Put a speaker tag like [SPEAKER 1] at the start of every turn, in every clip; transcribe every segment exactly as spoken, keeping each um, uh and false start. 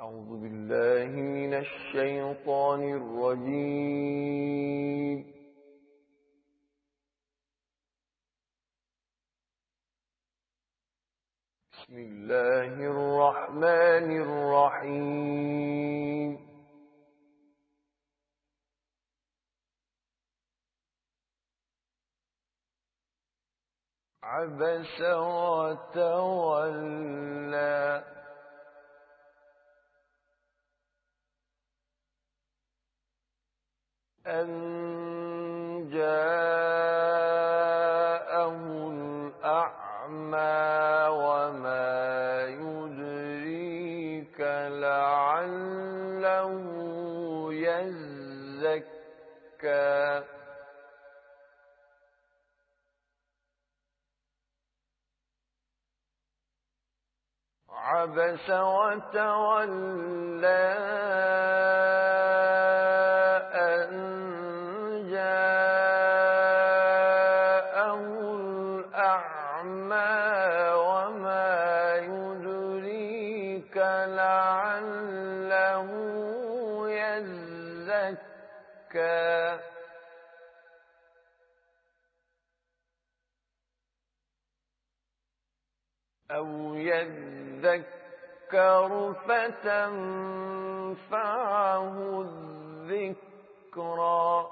[SPEAKER 1] أعوذ بالله من الشيطان الرجيم. بسم الله الرحمن الرحيم. عبس وتولى أن جاءه الأعمى وما يدريك لعله يزكى عبس وتولى أن جاءه الأعمى وما يدريك لعله يزكى أو يذكر فتنفعه الذكرى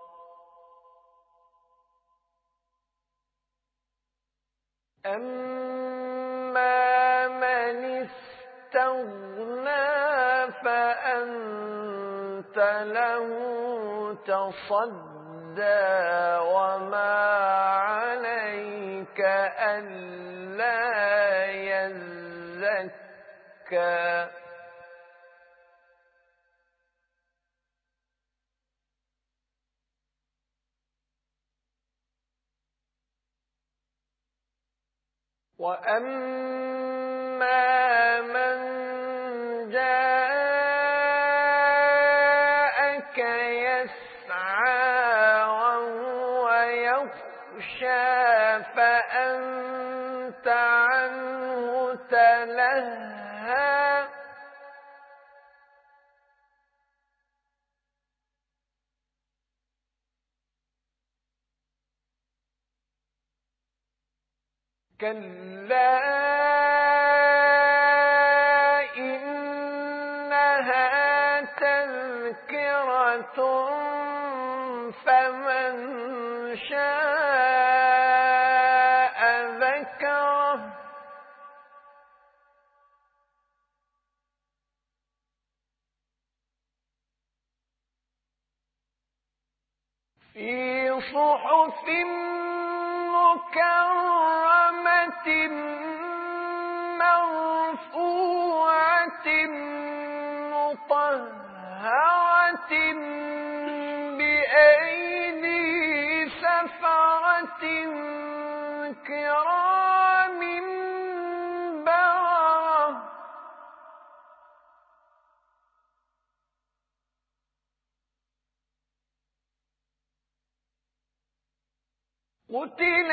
[SPEAKER 1] أما من استغنى فأنت له تصدى وما عليك ألا يزكى وأما من جاءك يسعى وهو يخشى فأنت عنه تلهى كلا إنها تذكرة فمن شاء ذكره في صحف مكرمة مرفوعة مطهرة بأيدي سفرة كرام بررة قتل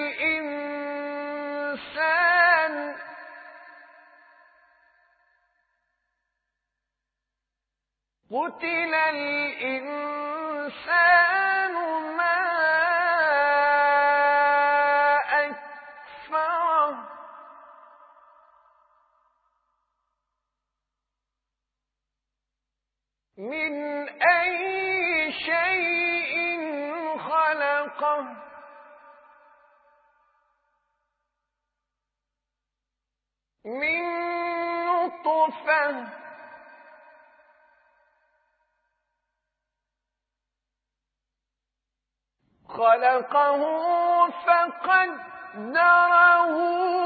[SPEAKER 1] الإنسان قتل الإنسان ما أكفره من أي شيء خلقه من نطفة خلقه فقدره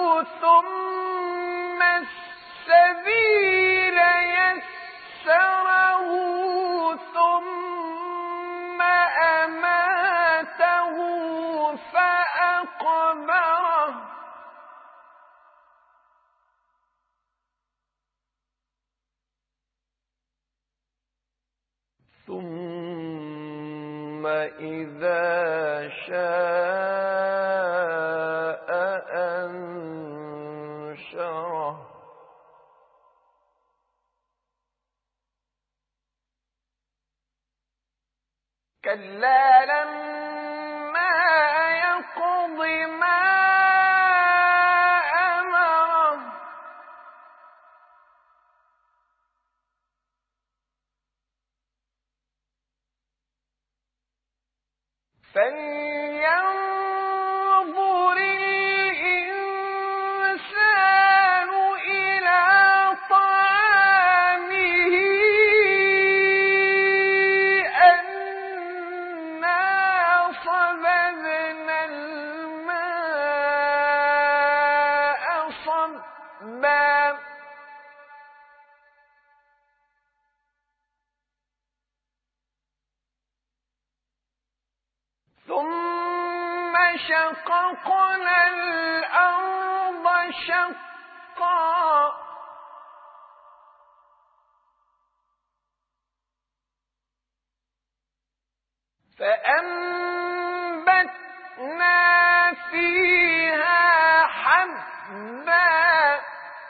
[SPEAKER 1] ثم السبيل يسره ثم أماته فأقبره ثم إذا شاء أنشره كلا لما يقض ما أمره فلينظر الإنسان إلى طعامه أنا صببنا الماء صبا ثم شققنا الأرض شقا فأنبتنا فيها حبا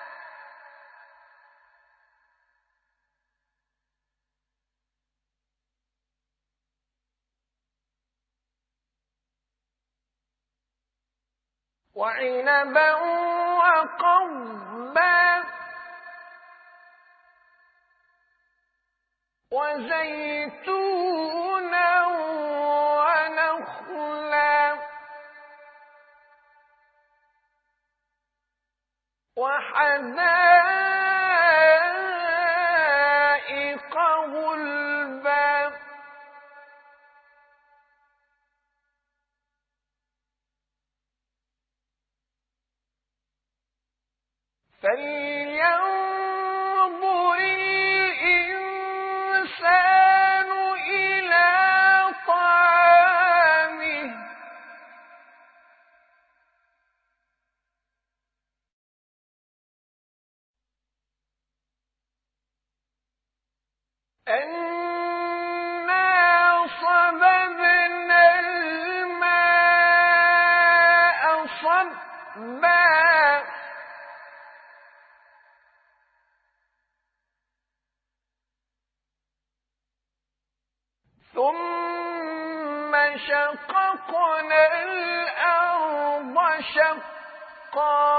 [SPEAKER 1] وعنبا وقضبا وزيتونا ونخلا وحدائق غلبا فلينظر الإنسان إلى طعامه أنا صببنا الماء صبا ثم شققنا الأرض شقا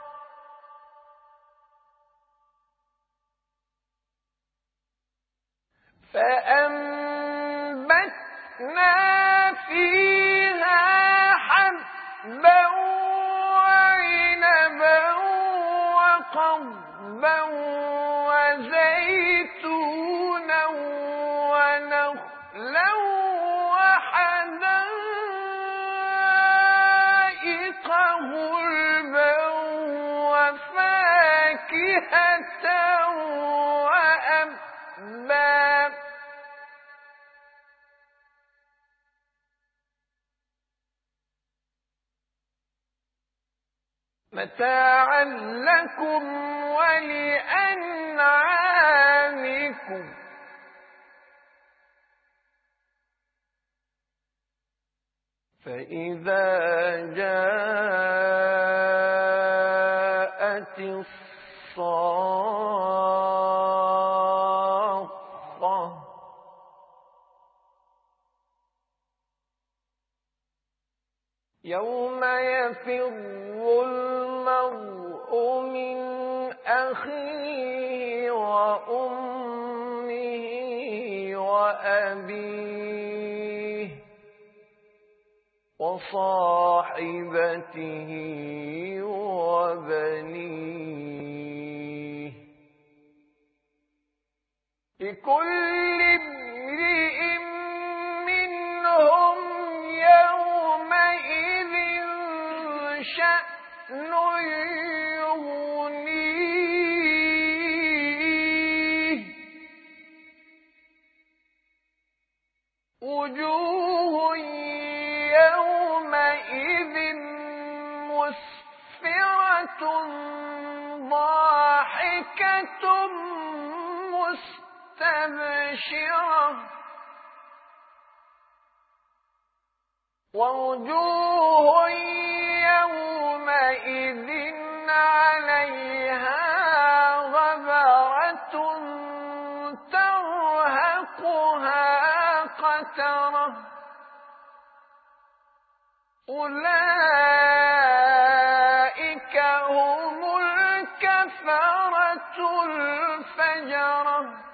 [SPEAKER 1] فأنبتنا فيها حبا وعنبا وقضبا وزيتونا ونخلا وحدائق غلبا وفاكهة وأبا متاعا لكم ولأنعامكم فإذا جاءت الصاخة يوم يفر المرء من أخيه وأمه وأبيه وصاحبته وبنيه لكل امرئ منهم يومئذ شأن يغنيه وجوه يومئذ مسفرة ضاحكة مستبشرة ووجوه يومئذ عليها غبرة ترهقها قترة أولئك هم الكفرة الفجرة